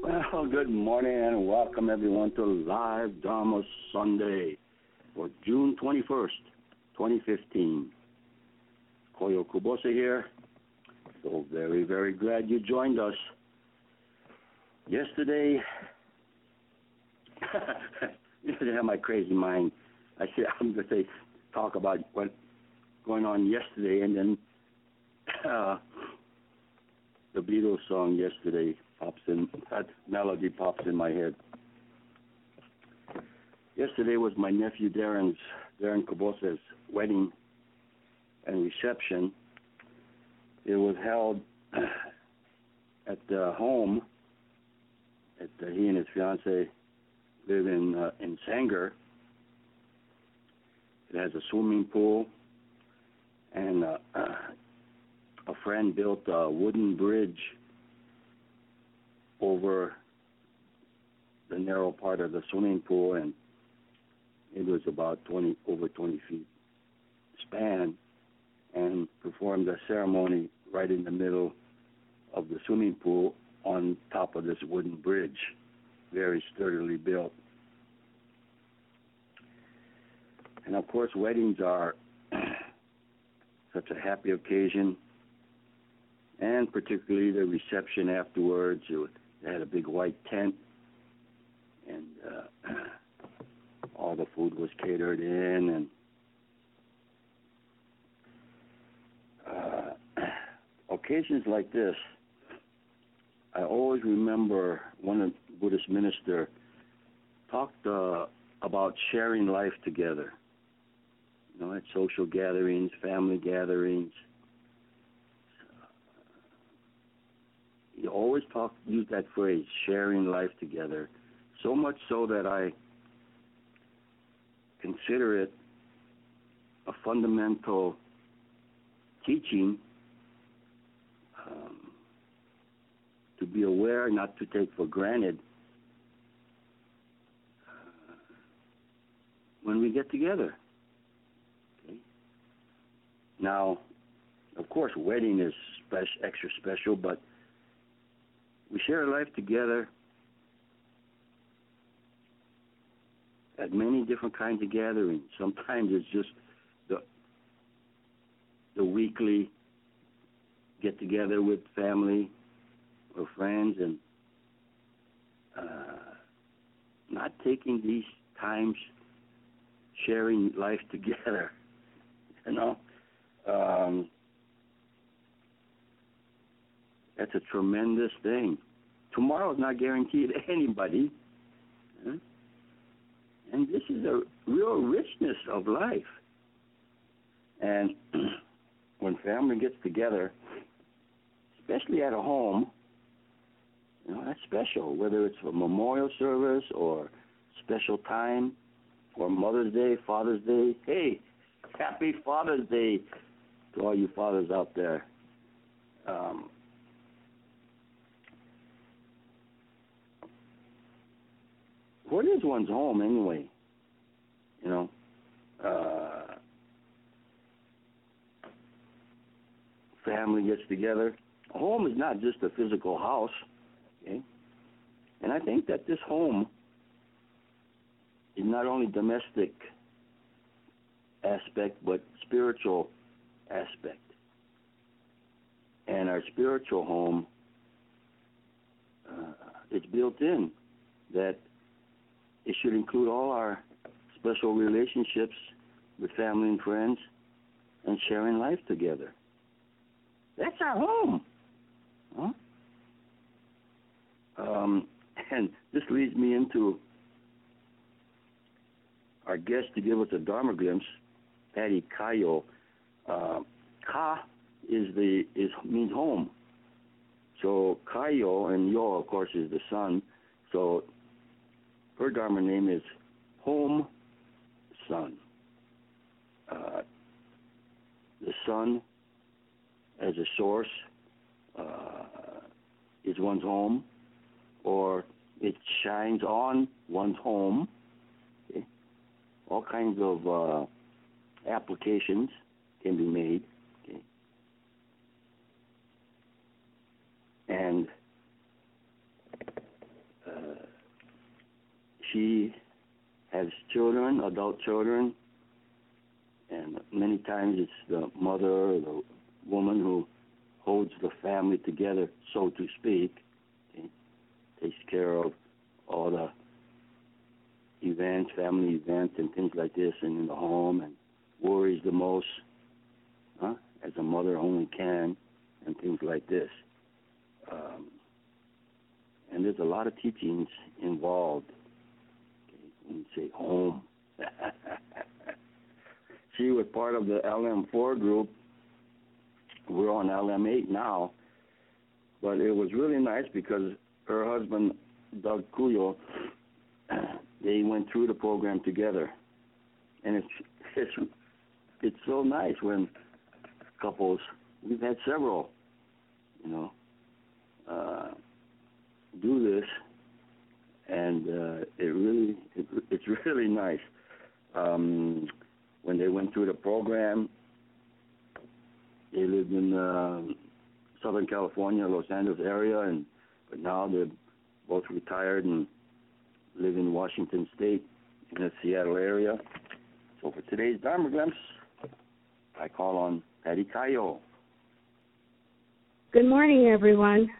Well, good morning and welcome everyone to Live Dharma Sunday for June 21st, 2015. Koyo Kubose here. So very, very glad you joined us. Yesterday, you have my crazy mind. I'm going to say, talk about what going on yesterday, and then the Beatles song yesterday pops in, that melody pops in my head. Yesterday was my nephew Darren Kabose's wedding and reception. It was held at the home that he and his fiancee live in Sanger. It has a swimming pool, and a friend built a wooden bridge over the narrow part of the swimming pool, and it was about over 20 feet span, and performed a ceremony right in the middle of the swimming pool on top of this wooden bridge, very sturdily built. And of course, weddings are such a happy occasion, and particularly the reception afterwards. They had a big white tent, and all the food was catered in, and occasions like this, I always remember one Buddhist minister talked about sharing life together. You know, at social gatherings, family gatherings. He always used that phrase, sharing life together, so much so that I consider it a fundamental teaching to be aware, not to take for granted when we get together. Okay? Now, of course, wedding is extra special, but we share life together at many different kinds of gatherings. Sometimes it's just the weekly get together with family or friends, and not taking these times sharing life together. You know, that's a tremendous thing. Tomorrow is not guaranteed to anybody. Huh? And this is a real richness of life. And when family gets together, especially at a home, you know, that's special, whether it's a memorial service or special time or Mother's Day, Father's Day. Hey, happy Father's Day to all you fathers out there. What is one's home anyway? You know, family gets together. A home is not just a physical house, okay? And I think that this home is not only domestic aspect, but spiritual aspect. And our spiritual home, it's built in that it should include all our special relationships with family and friends and sharing life together. That's our home. Huh? And this leads me into our guest to give us a Dharma glimpse, Patty Kayo. Ka means home. So Kayo, and Yo, of course, is the sun. So her Dharma name is Home Sun. The sun as a source is one's home, or it shines on one's home. Okay? All kinds of applications can be made. Okay? And has children, adult children, and many times it's the mother or the woman who holds the family together, so to speak, okay? Takes care of all the events, family events and things like this, and in the home, and worries the most, as a mother only can, and things like this. And there's a lot of teachings involved, okay, when you say home. She was part of the LM4 group. We're on LM8 now, but it was really nice because her husband, Doug Cuyo, they went through the program together, and it's so nice when couples, we've had several, do this, and it's really nice. When they went through the program, they lived in Southern California, Los Angeles area, but now they're both retired and live in Washington State, in the Seattle area. So for today's Dharma Glimpse, I call on Patty Cayo. Good morning, everyone.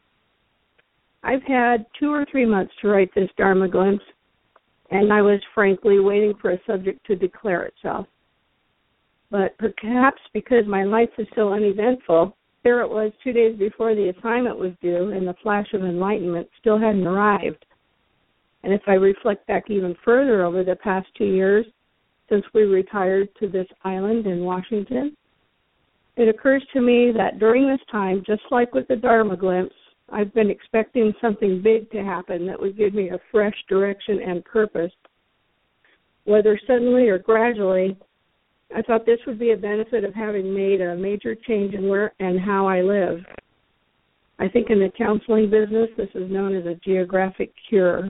I've had 2 or 3 months to write this Dharma Glimpse, and I was frankly waiting for a subject to declare itself. But perhaps because my life is so uneventful, there it was 2 days before the assignment was due, and the flash of enlightenment still hadn't arrived. And if I reflect back even further over the past 2 years, since we retired to this island in Washington, it occurs to me that during this time, just like with the Dharma Glimpse, I've been expecting something big to happen that would give me a fresh direction and purpose. Whether suddenly or gradually, I thought this would be a benefit of having made a major change in where and how I live. I think in the counseling business, this is known as a geographic cure.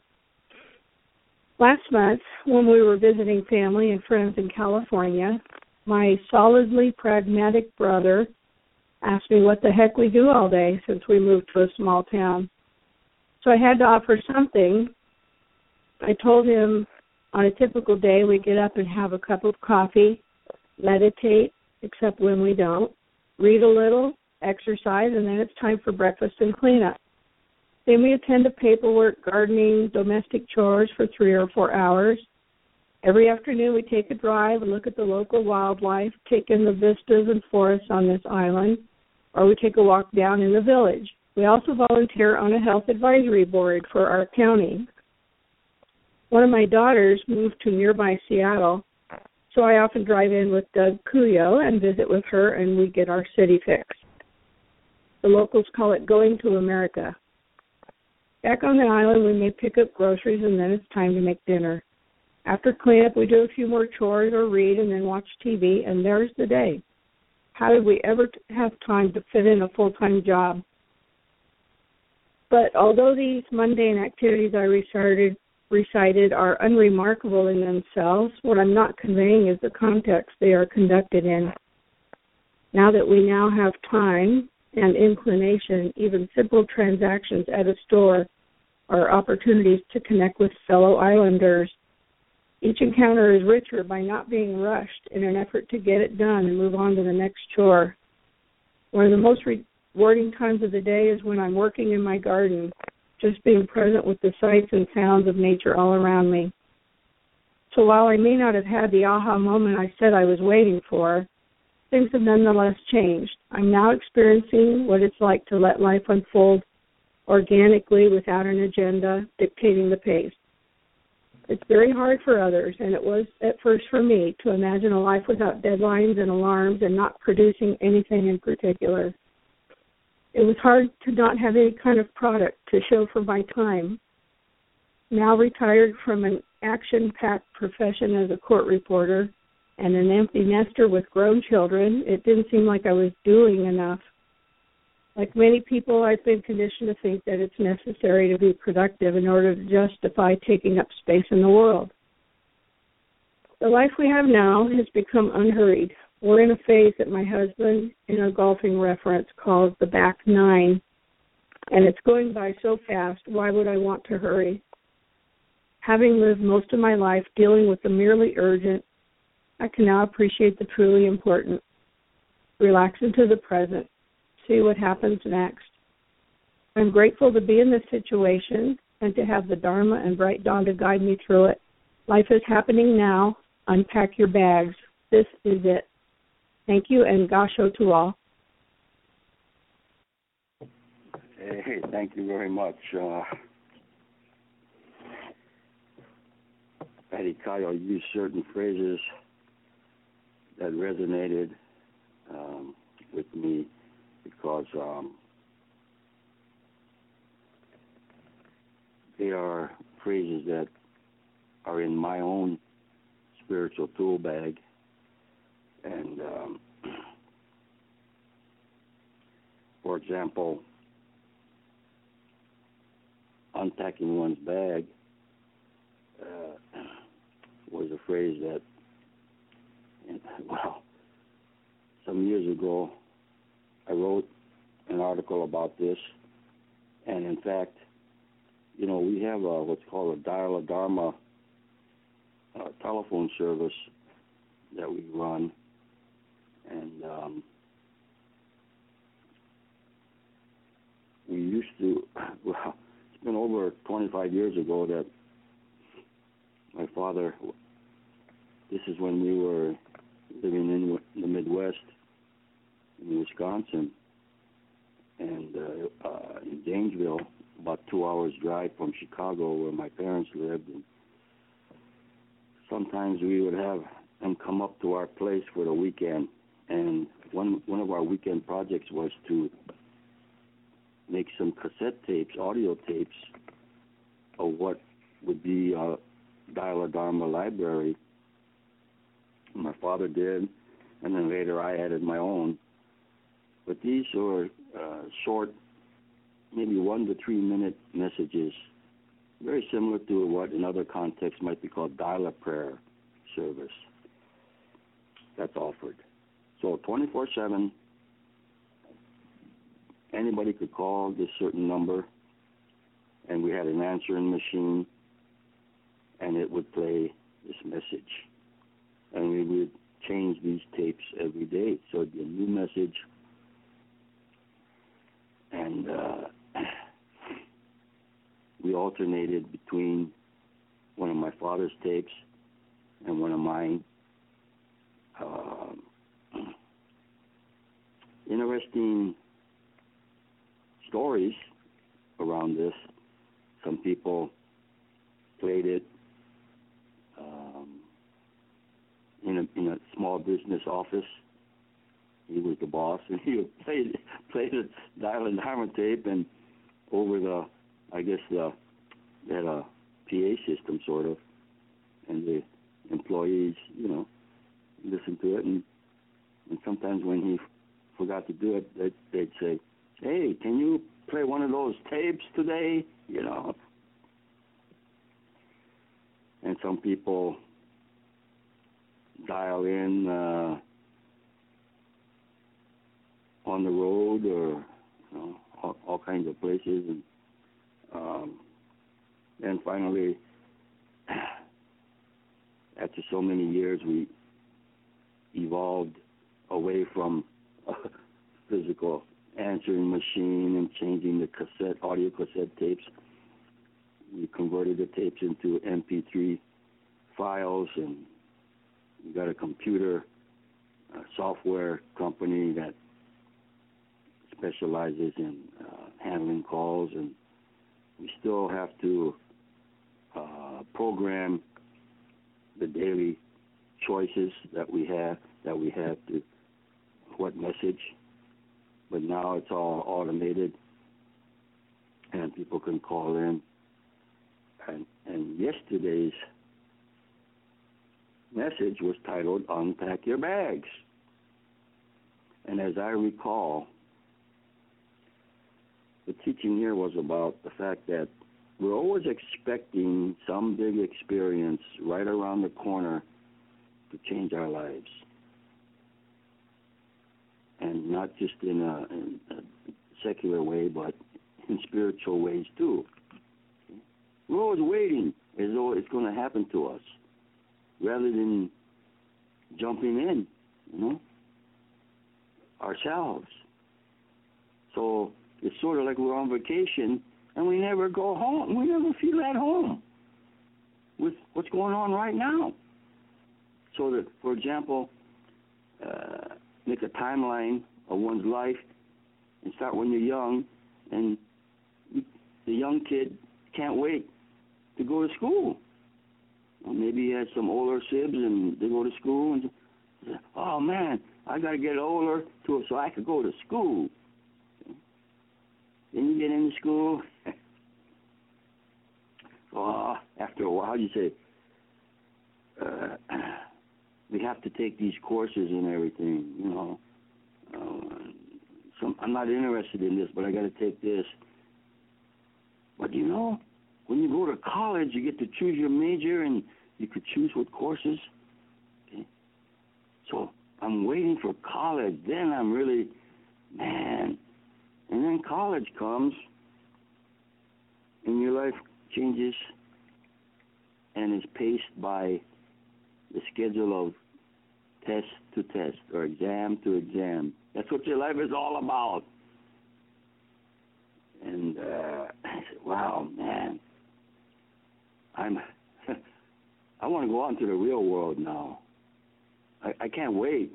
Last month, when we were visiting family and friends in California, my solidly pragmatic brother asked me what the heck we do all day since we moved to a small town. So I had to offer something. I told him on a typical day we get up and have a cup of coffee, meditate, except when we don't, read a little, exercise, and then it's time for breakfast and cleanup. Then we attend to paperwork, gardening, domestic chores for 3 or 4 hours. Every afternoon we take a drive and look at the local wildlife, take in the vistas and forests on this island, or we take a walk down in the village. We also volunteer on a health advisory board for our county. One of my daughters moved to nearby Seattle, so I often drive in with Doug Cuyo and visit with her, and we get our city fix. The locals call it going to America. Back on the island, we may pick up groceries, and then it's time to make dinner. After cleanup, we do a few more chores or read and then watch TV, and there's the day. How did we ever have time to fit in a full-time job? But although these mundane activities I recited are unremarkable in themselves, what I'm not conveying is the context they are conducted in. Now that we now have time and inclination, even simple transactions at a store are opportunities to connect with fellow islanders. Each encounter is richer by not being rushed in an effort to get it done and move on to the next chore. One of the most rewarding times of the day is when I'm working in my garden, just being present with the sights and sounds of nature all around me. So while I may not have had the aha moment I said I was waiting for, things have nonetheless changed. I'm now experiencing what it's like to let life unfold organically without an agenda dictating the pace. It's very hard for others, and it was at first for me, to imagine a life without deadlines and alarms and not producing anything in particular. It was hard to not have any kind of product to show for my time. Now retired from an action-packed profession as a court reporter and an empty nester with grown children, it didn't seem like I was doing enough. Like many people, I've been conditioned to think that it's necessary to be productive in order to justify taking up space in the world. The life we have now has become unhurried. We're in a phase that my husband, in a golfing reference, calls the back nine, and it's going by so fast, why would I want to hurry? Having lived most of my life dealing with the merely urgent, I can now appreciate the truly important. Relax into the present. See what happens next. I'm grateful to be in this situation and to have the Dharma and Bright Dawn to guide me through it. Life is happening now. Unpack your bags. This is it. Thank you, and Gasho to all. Hey, thank you very much. Patty Kyle used certain phrases that resonated with me because they are phrases that are in my own spiritual tool bag. And, for example, unpacking one's bag was a phrase that, well, some years ago, I wrote an article about this, and in fact, you know, we have what's called a Dial Dharma telephone service that we run, and we used to, well, it's been over 25 years ago that my father, this is when we were living in the Midwest, in Wisconsin, and in Gainesville, about 2 hours drive from Chicago, where my parents lived. And sometimes we would have them come up to our place for the weekend, and one of our weekend projects was to make some cassette tapes, audio tapes, of what would be a Dial Dharma library. My father did, and then later I added my own. But these were short, maybe 1 to 3 minute messages, very similar to what in other contexts might be called dial-up prayer service that's offered. So 24/7, anybody could call this certain number, and we had an answering machine, and it would play this message. And we would change these tapes every day, so it'd be a new message. And we alternated between one of my father's tapes and one of mine. Interesting stories around this. Some people played it in a small business office. He was the boss, and he would play the Dial Dharma tape, and over the, I guess they had a PA system sort of, and the employees, you know, listened to it, and sometimes when he forgot to do it, they'd say, "Hey, can you play one of those tapes today?" You know. And some people dial in on the road, or you know, all kinds of places, and finally, after so many years, we evolved away from a physical answering machine and changing the audio cassette tapes. We converted the tapes into MP3 files, and we got a computer software company that specializes in handling calls, and we still have to program the daily choices that we have to what message, but now it's all automated, and people can call in. And yesterday's message was titled "Unpack Your Bags," and as I recall, the teaching here was about the fact that we're always expecting some big experience right around the corner to change our lives. And not just in a secular way, but in spiritual ways too. We're always waiting as though it's going to happen to us, rather than jumping in, ourselves. So it's sort of like we're on vacation and we never go home. We never feel at home with what's going on right now. So that, for example, make a timeline of one's life and start when you're young, and the young kid can't wait to go to school. Well, maybe he has some older sibs and they go to school and say, oh man, I got to get older so I could go to school. Okay. Then you get into school. After a while, how do you say, we have to take these courses and everything, I'm not interested in this, but I got to take this. But when you go to college, you get to choose your major and you could choose what courses. Okay? So I'm waiting for college. Then I'm really, man. And then college comes and your life changes and is paced by the schedule of test to test or exam to exam. That's what your life is all about. And I said, wow, man, I want to go out into the real world now. I can't wait,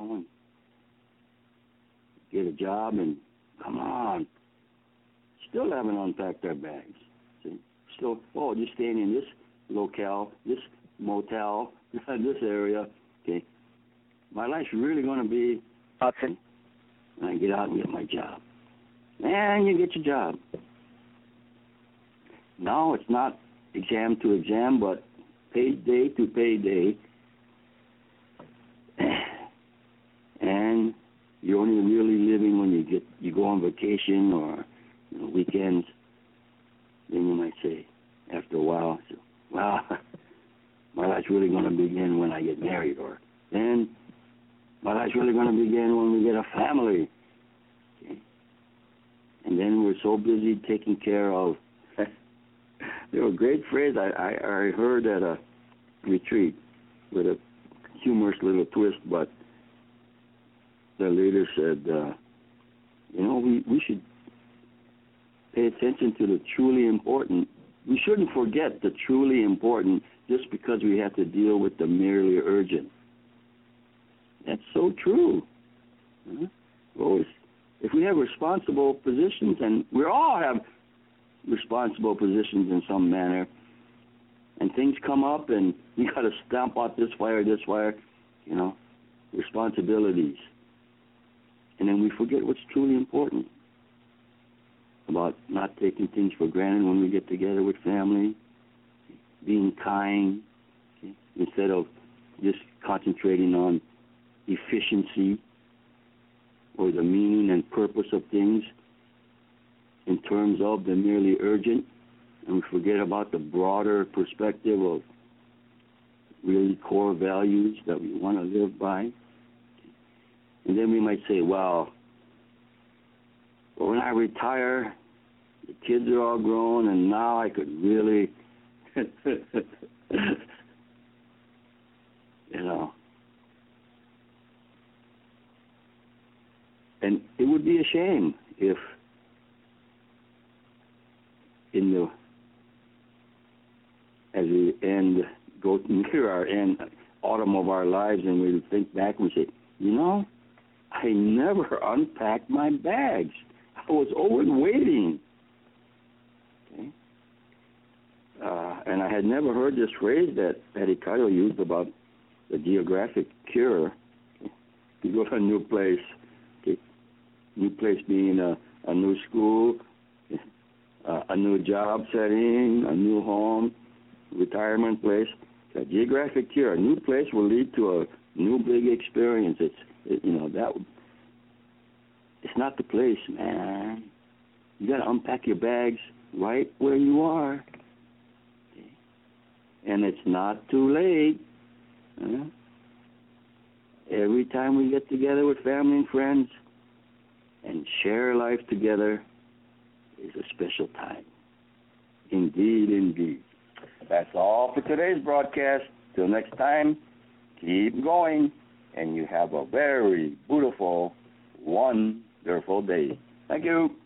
get a job and come on. Still haven't unpacked our bags. See? Still, just staying in this locale, this motel, this area. Okay, my life's really going to be when I get out and get my job. And you get your job. Now it's not exam to exam, but payday to payday. And you're only really living when you go on vacation or weekends. Then you might say, after a while, well, my life's really going to begin when I get married, or then my life's really going to begin when we get a family. Okay? And then we're so busy taking care of. There was a great phrase I heard at a retreat with a humorous little twist, but the leader said, we should pay attention to the truly important. We shouldn't forget the truly important just because we have to deal with the merely urgent. That's so true. Well, if we have responsible positions, and we all have responsible positions in some manner, and things come up and you got to stamp out this fire, responsibilities. And then we forget what's truly important about not taking things for granted when we get together with family, being kind, okay, instead of just concentrating on efficiency or the meaning and purpose of things in terms of the merely urgent, and we forget about the broader perspective of really core values that we want to live by. And then we might say, well, when I retire, the kids are all grown, and now I could really, And it would be a shame if as we go near our end, autumn of our lives, and we think back and we say, I never unpacked my bags. I was always waiting. Okay? And I had never heard this phrase that Eddie Kyle used about the geographic cure. Okay? You go to a new place, okay? New place being a new school, a new job setting, a new home, retirement place. A geographic cure. A new place will lead to a new big experience. It's not the place, man. You got to unpack your bags right where you are. Okay. And it's not too late. Every time we get together with family and friends and share life together is a special time. Indeed, indeed. That's all for today's broadcast. Till next time, keep going, and you have a very beautiful, wonderful day. Thank you.